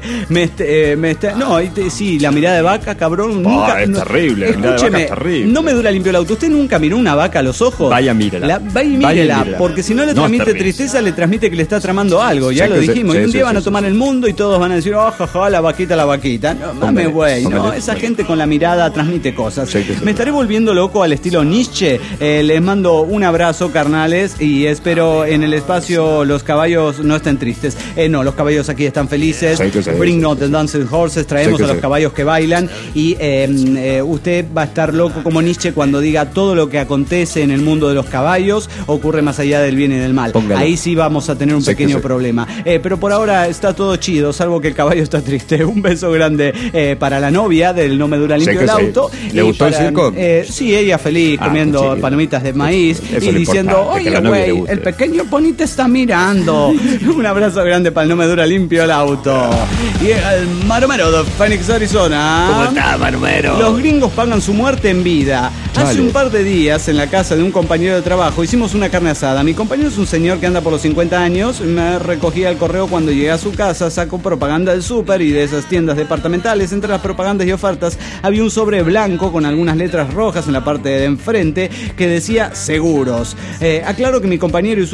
Sí, la mirada de vaca, cabrón. Es terrible. Escúcheme, No Me Dura Limpio el Auto. ¿Usted nunca miró una vaca a los ojos? Vaya, mírela. Mírela, porque si no le transmite tristeza, le transmite que le está tramando algo. Ya lo dijimos. Y un día van a tomar el mundo y todos van a decir, jaja, la vaquita. No mames, güey. No, esa gente con la mirada transmite cosas. Me estaré volviendo loco al estilo Nietzsche. Les mando un abrazo, carnales, y espero en el espacio los caballos no estén tristes. No, los caballos aquí están felices. Bring not the dancing horses. Traemos a los caballos que bailan. Y usted va a estar loco como Nietzsche cuando diga todo lo que acontece en el mundo de los caballos ocurre más allá del bien y del mal. Ahí sí vamos a tener un pequeño problema. Pero por ahora está todo chido, salvo que el caballo está triste. Un beso grande para la novia del No Me Dura Limpio el Auto. ¿Le gustó el circo? Sí, ella feliz comiendo palomitas de maíz y diciendo, oye, güey, el pequeño pony te está mirando. Un abrazo grande para el No Me Dura Limpio el Auto. Y el Maromero de Phoenix, Arizona. ¿Cómo está, Maromero? Los gringos pagan su muerte en vida. Hace un par de días, en la casa de un compañero de trabajo, hicimos una carne asada. Mi compañero es un señor que anda por los 50 años. Me recogía el correo cuando llegué a su casa. Sacó propaganda del súper y de esas tiendas departamentales. Entre las propagandas y ofertas había un sobre blanco con algunas letras rojas en la parte de enfrente que decía seguros. Aclaro que mi compañero y su hijo tienen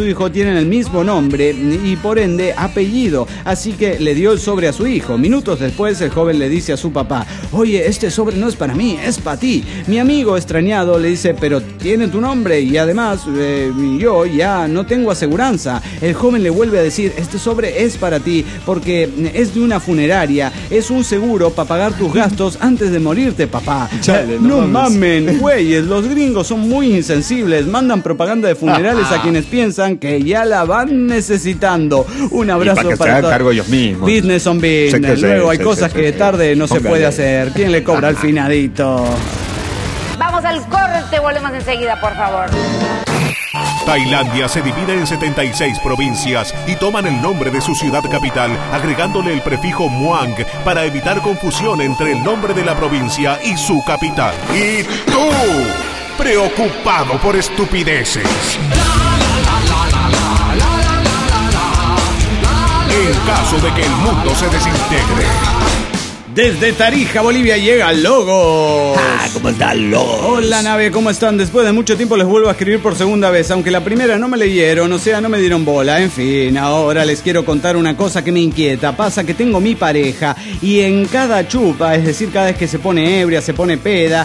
tienen el mismo nombre y por ende apellido, así que le dio el sobre a su hijo. Minutos después el joven le dice a su papá: oye, este sobre no es para mí, es para ti. Mi amigo extrañado le dice: pero tiene tu nombre y además yo ya no tengo aseguranza. El joven le vuelve a decir: este sobre es para ti porque es de una funeraria, es un seguro para pagar tus gastos antes de morirte, papá. Chale, no mamen, güeyes, los gringos son muy insensibles, mandan propaganda de funerales a quienes piensan que ya la van necesitando. Un abrazo para que para se hagan cargo ellos mismos. Business on business. Luego hay cosas que tarde no se puede hacer. ¿Quién le cobra al finadito? Vamos al corte, volvemos enseguida, por favor. Tailandia se divide en 76 provincias y toman el nombre de su ciudad capital, agregándole el prefijo Muang para evitar confusión entre el nombre de la provincia y su capital. ¿Y tú? Preocupado por estupideces. En caso de que el mundo se desintegre. Desde Tarija, Bolivia, llega Logos. ¿Cómo están, Logos? Hola, nave, ¿cómo están? Después de mucho tiempo les vuelvo a escribir por segunda vez, aunque la primera no me leyeron, o sea, no me dieron bola. En fin, ahora les quiero contar una cosa que me inquieta. Pasa que tengo mi pareja y en cada chupa, es decir, cada vez que se pone ebria, se pone peda,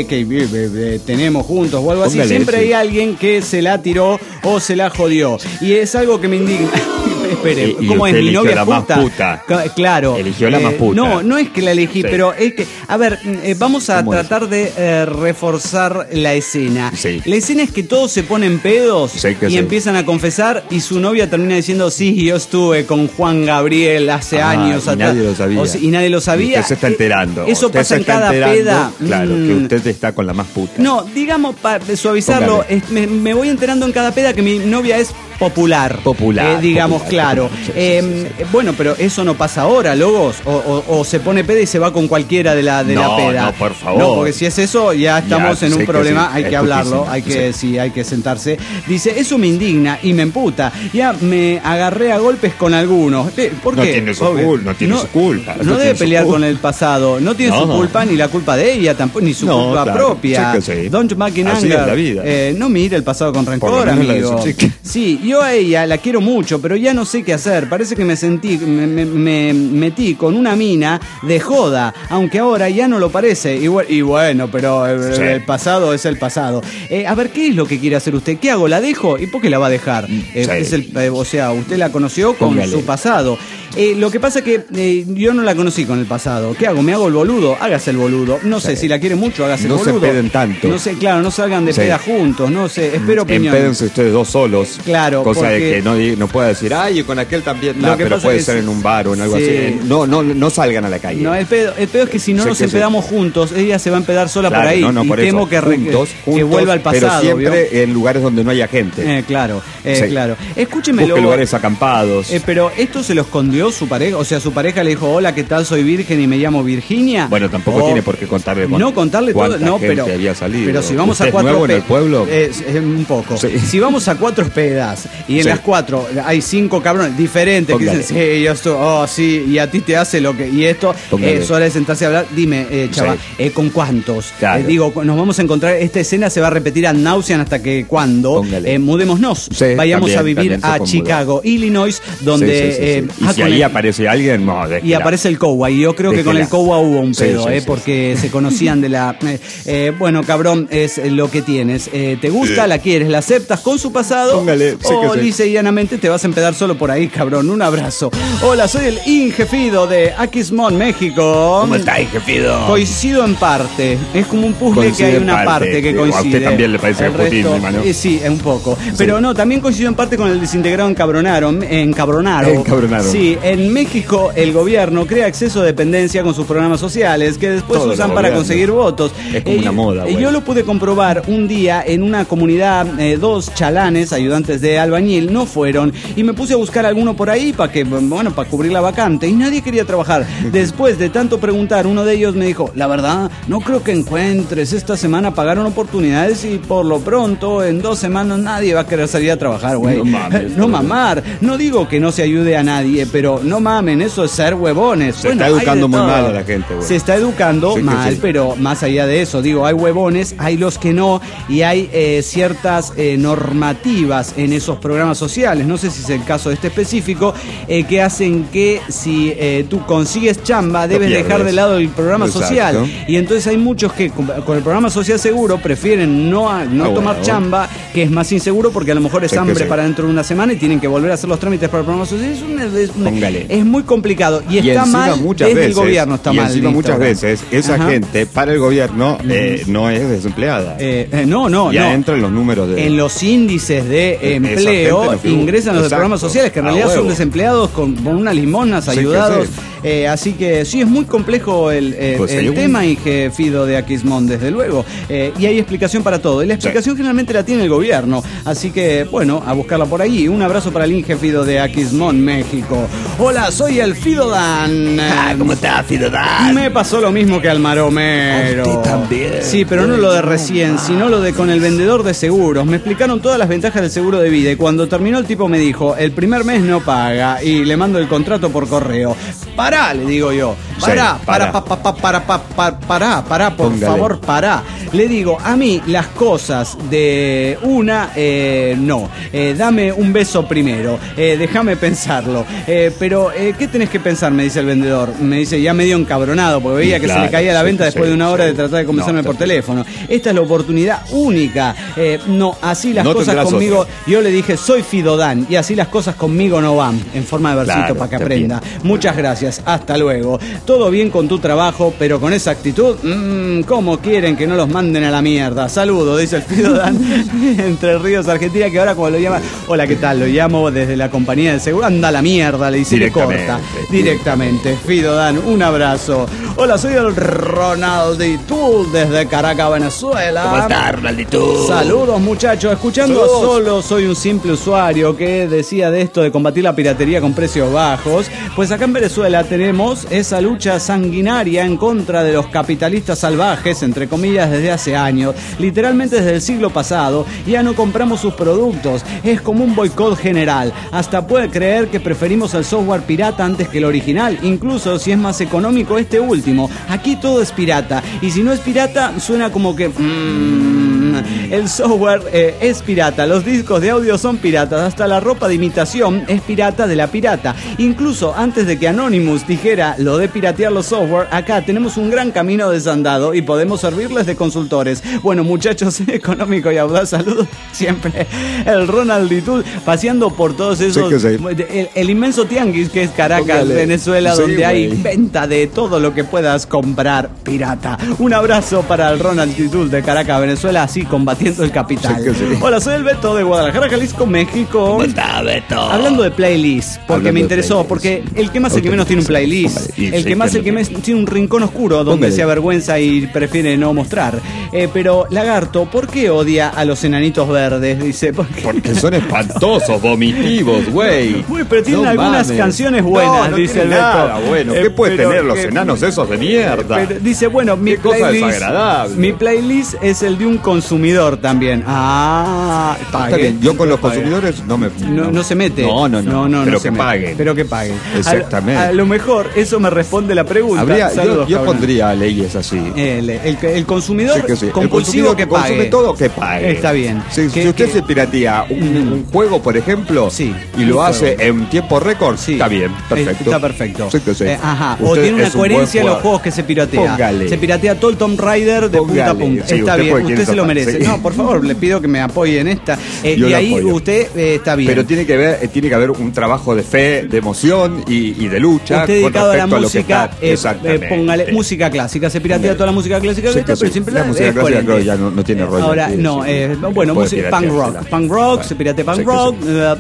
que tenemos juntos o algo así, siempre hay alguien que se la tiró o se la jodió. Y es algo que me indigna. Espere, ¿cómo es mi novia puta? Claro. Eligió la más puta. No es que la elegí, pero es que, a ver, vamos a tratar de reforzar la escena. Sí. La escena es que todos se ponen pedos y empiezan a confesar y su novia termina diciendo: sí, yo estuve con Juan Gabriel hace años atrás. Nadie lo sabía. Y nadie lo sabía. Y usted se está enterando. Eso pasa en cada peda. Claro, que usted está con la más puta. No, digamos, para suavizarlo, me voy enterando en cada peda que mi novia es popular. Digamos, claro. Bueno, pero eso no pasa ahora, Logos. O se pone peda y se va con cualquiera de la peda. No, por favor. No, porque si es eso, ya estamos en un problema. Hay que hablarlo, hay que sentarse. Dice: eso me indigna y me emputa. Ya me agarré a golpes con algunos. ¿Por qué? No tiene su culpa. No debe pelear con el pasado. No tiene su culpa, ni la culpa de ella, tampoco, ni su culpa propia. Don't make in anger. No mire el pasado con rencor, amigo. Sí, yo a ella la quiero mucho, pero ya no sé qué hacer. Parece que me metí con una mina de joda, aunque ahora ya no lo parece. Y bueno, pero el pasado es el pasado. A ver, ¿qué es lo que quiere hacer usted? ¿Qué hago? ¿La dejo? ¿Y por qué la va a dejar? O sea, usted la conoció con su pasado. Lo que pasa es que yo no la conocí con el pasado. ¿Qué hago? ¿Me hago el boludo? Hágase el boludo. No sé, si la quiere mucho, hágase el boludo. No se peden tanto. No sé, claro, no salgan de peda juntos. No sé, espero opinión. Empédense ustedes dos solos. Claro, cosa de que no pueda decir: ay, con aquel también. Pero puede ser en un bar o en algo así. No salgan a la calle. No, el pedo es que si no nos empedamos juntos, ella se va a empedar sola por ahí. Y temo que vuelva al pasado. Pero siempre en lugares donde no haya gente. Claro. Escúcheme, busque lugares acampados. Pero esto se lo escondió su pareja. O sea, su pareja le dijo: hola, ¿qué tal? Soy virgen y me llamo Virginia. Bueno, tampoco tiene por qué contarle. No contarle todo. No, pero había salido. Pero si vamos a 4 nuevo en el pueblo. Un poco. Sí. Si vamos a 4 pedas y en las 4 hay 5 cabrones diferentes que dicen: sí, yo estoy, sí, y a ti te hace lo que. Y esto es hora de sentarse a hablar. Dime, chava, ¿con cuántos? Claro. Digo, nos vamos a encontrar. Esta escena se va a repetir ad nauseam hasta que cuando mudémonos. Vayamos a vivir a Chicago, Illinois, donde. Y si ahí aparece alguien, y aparece el Cowa. Y yo creo que con el Cowa hubo un pedo, porque se conocían de la. Bueno, cabrón, es lo que tienes. ¿Te gusta? ¿La quieres? ¿La aceptas con su pasado? O lisa y llanamente te vas a empedar solo por ahí, cabrón. Un abrazo. Hola, soy el Ingefido de Aquismón, México. ¿Cómo está, Ingefido? Coincido en parte. Es como un puzzle que hay una parte que coincide. A usted también le parece Putin, hermano. Sí, un poco. Pero no, también coincido en parte con el desintegrado Encabronaro. Sí, en México el gobierno crea exceso de dependencia con sus programas sociales que después usan para conseguir votos. Es como una moda, güey. Yo lo pude comprobar un día en una comunidad. 2 chalanes, ayudantes de albañil, no fueron y me puse a buscar alguno por ahí para cubrir la vacante y nadie quería trabajar. Después de tanto preguntar, uno de ellos me dijo: la verdad, no creo que encuentres. Esta semana pagaron oportunidades y por lo pronto en 2 semanas nadie va a querer salir a trabar, güey. No mamar. No digo que no se ayude a nadie, pero pero no mamen, eso es ser huevones. Se está educando muy mal a la gente, güey. Se está educando mal, pero más allá de eso, digo, hay huevones, hay los que no, y hay ciertas normativas en esos programas sociales, no sé si es el caso de este específico, que hacen que si tú consigues chamba, debes dejar de lado el programa social. Y entonces hay muchos que con el programa social seguro prefieren no tomar chamba, que es más inseguro porque a lo mejor es hambre para dentro de una semana y tienen que volver a hacer los trámites para el programa social. Es muy complicado y está mal desde el gobierno. Está mal. Encima muchas veces esa gente para el gobierno no es desempleada. Ya entra en los números en los índices de empleo ingresan los de programas sociales que en realidad son desempleados con unas limonas ayudados. Así que sí, es muy complejo el tema, Inge Fido de Aquismón, desde luego. Y hay explicación para todo. Y la explicación generalmente la tiene el gobierno. Así que, bueno, a buscarla por ahí. Un abrazo para el Inge Fido de Aquismón, México. Hola, soy el Fido Dan. ¿Cómo estás, Fido Dan? Me pasó lo mismo que al Maromero. A usted también. Sí, pero no lo de recién, sino lo de con el vendedor de seguros. Me explicaron todas las ventajas del seguro de vida. Y cuando terminó, el tipo me dijo: el primer mes no paga. Y le mando el contrato por correo. Pará, le digo yo. Pará, por favor, pará. Le digo, a mí las cosas de una, no. Dame un beso primero. Déjame pensarlo. Pero, ¿qué tenés que pensar? Me dice el vendedor. Me dice, ya medio encabronado, porque veía que se le caía la venta después de una hora de tratar de convencerme por teléfono. Esta es la oportunidad única. No, así las cosas conmigo. Yo le dije, soy Fido Dan, y así las cosas conmigo no van. En forma de versito para que aprenda. Muchas gracias. Hasta luego. Todo bien con tu trabajo, pero con esa actitud, ¿cómo quieren que no los manden a la mierda? Saludos, dice el Fido Dan, Entre Ríos, Argentina, que ahora como lo llama, hola, ¿qué tal? Lo llamo desde la compañía de seguro, anda a la mierda, le dice, le corta directamente. Fido Dan, un abrazo. Hola, soy el Ronaldito desde Caracas, Venezuela. ¿Cómo estás, Ronaldito? Saludos, muchachos. Escuchando a Solo, soy un simple usuario que decía de esto de combatir la piratería con precios bajos. Pues acá en Venezuela tenemos esa lucha sanguinaria en contra de los capitalistas salvajes, entre comillas, desde hace años, literalmente desde el siglo pasado. Ya no compramos sus productos, es como un boicot general. Hasta puede creer que preferimos el software pirata antes que el original, incluso si es más económico este último. Aquí todo es pirata, y si no es pirata suena como que el software es pirata, los discos de audio son piratas, hasta la ropa de imitación es pirata de la pirata. Incluso antes de que Anonymous dijera lo de piratear los software, acá tenemos un gran camino desandado y podemos servirles de consultores. Bueno, muchachos, económico y audaz, saludos siempre. El Ronaldito paseando por todos esos, el inmenso tianguis que es Caracas, Venezuela, donde hay venta de todo lo que puedas comprar pirata. Un abrazo para el Ronaldito de Caracas, Venezuela, así combatiendo el capital. Hola, soy el Beto de Guadalajara, Jalisco, México. ¿Cómo está, Beto? Hablando de playlist, porque me interesó, porque el que más, el que menos tiene un playlist, el que más, el que menos tiene un rincón oscuro donde se avergüenza y prefiere no mostrar. Pero, Lagarto, ¿por qué odia a los enanitos verdes? Dice, porque son espantosos, vomitivos, güey. Uy, pero tienen algunas canciones buenas, dice el Beto. Nada, bueno, ¿qué puede tener los enanos esos de mierda? Dice, bueno, mi playlist es el de un consumidor también. Está bien. Yo con los consumidores no se mete. No, pero que paguen. Pero que paguen. Exactamente. A lo mejor eso me responde la pregunta. Yo pondría leyes así. El consumidor compulsivo que pague. Consume todo, que pague. Está bien. Si usted se piratea un juego, por ejemplo, y lo hace en tiempo récord, está bien, perfecto. Está perfecto. Ajá. O tiene una coherencia en los juegos que se piratea. Póngale. Se piratea todo el Tomb Raider de punta a punta. Está bien, usted se lo merece. No, por favor, le pido que me apoye en esta. Y ahí usted está bien. Pero tiene que haber un trabajo de fe, de emoción y de lucha. Usted dedicado a la música, póngale música clásica. Se piratea toda la música clásica, pero siempre la música clásica ya no tiene rollo. Ahora, no, bueno, música punk rock, se piratea punk rock.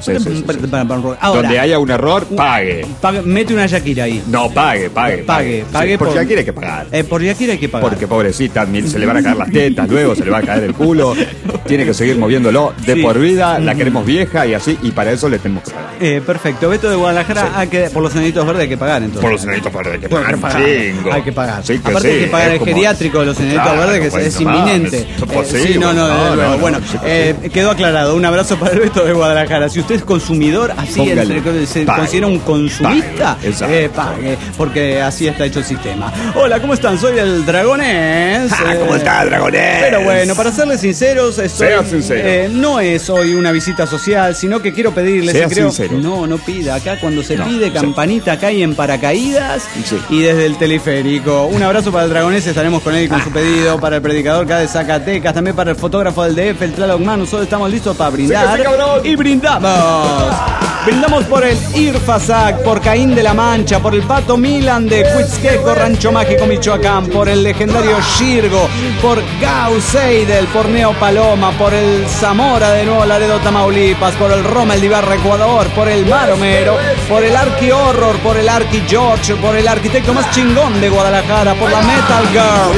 Donde haya un error, pague. Mete una Shakira ahí. No, pague. Por Shakira hay que pagar. Por Shakira hay que pagar. Porque pobrecita, se le van a caer las tetas, luego se le va a caer el culo. tiene que seguir moviéndolo de por vida, la queremos vieja y así, y para eso le tenemos que pagar. Perfecto. Beto de Guadalajara, por los enanitos verdes hay que pagar entonces. Por los enanitos verdes hay que pagar. Hay que pagar. Sí, aparte hay que pagar el geriátrico de los enanitos verdes, que es inminente. Sí, no, desde luego. Bueno, quedó aclarado. Un abrazo para el Beto de Guadalajara. Si usted es consumidor, así se considera un consumista, pague, porque así está hecho el sistema. Hola, ¿cómo están? Soy el Dragonés. ¿Cómo está, Dragonés? Pero bueno, para serles sinceros, sea sincero. No es hoy una visita social, sino que quiero pedirles, no pida. Acá cuando se pide campanita cae en paracaídas y desde el teleférico. Un abrazo para el Dragonés, estaremos con él con su pedido, para el predicador acá de Zacatecas, también para el fotógrafo del DF, el Tlaloc Man. Nosotros estamos listos para brindar y brindamos. Brindamos por el Irfasac, por Caín de la Mancha, por el Pato Milan de Cuitzqueco, Rancho Mágico, Michoacán, por el legendario Shirgo, por Gau Seidel, por Neo Paloma, por el Zamora de Nuevo Laredo, Tamaulipas, por el Rommel de Ibarra, Ecuador, por el Maromero, por el Arqui Horror, por el Arqui George, por el arquitecto más chingón de Guadalajara, por la Metal Girl.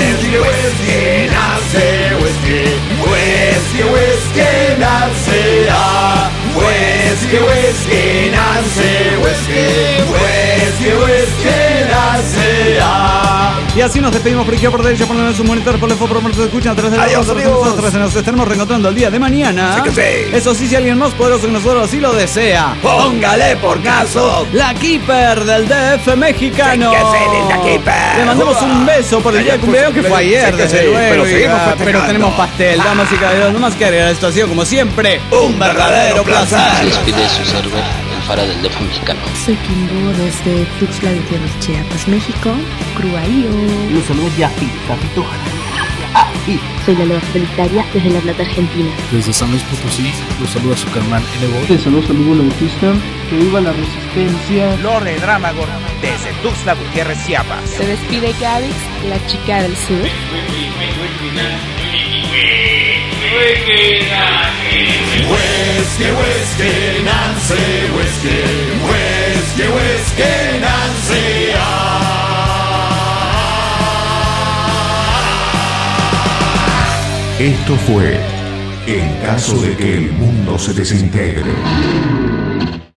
Y así nos despedimos por izquierda, por derecha, por la su monitor, por el foro, por nos escuchan a través de nosotros. Nos estaremos reencontrando el día de mañana. Eso sí, si alguien más poderoso que nosotros así lo desea, póngale por caso la Keeper del DF mexicano. Le mandamos un beso por el día de cumpleaños que fue ayer, desde luego. Pero tenemos pastel, damas y caballeros. No más que agregar, esto ha sido como siempre un verdadero placer. Despide su server, el Fara del DF mexicano. Soy Kimbo desde Tuxtla Gutiérrez, Chiapas, México. Cruaío. Los saludos de Capituja. Soy la nueva solitaria desde La Plata, Argentina. Desde San Luis Potosí, los saluda su carnal N-Bo. Les saludos a Lugo Bautista. Que viva la resistencia. Lore Dramagor desde Tuxtla Gutiérrez, Chiapas. Se despide Gavix, la chica del sur. Esto fue En caso de que el mundo se desintegre.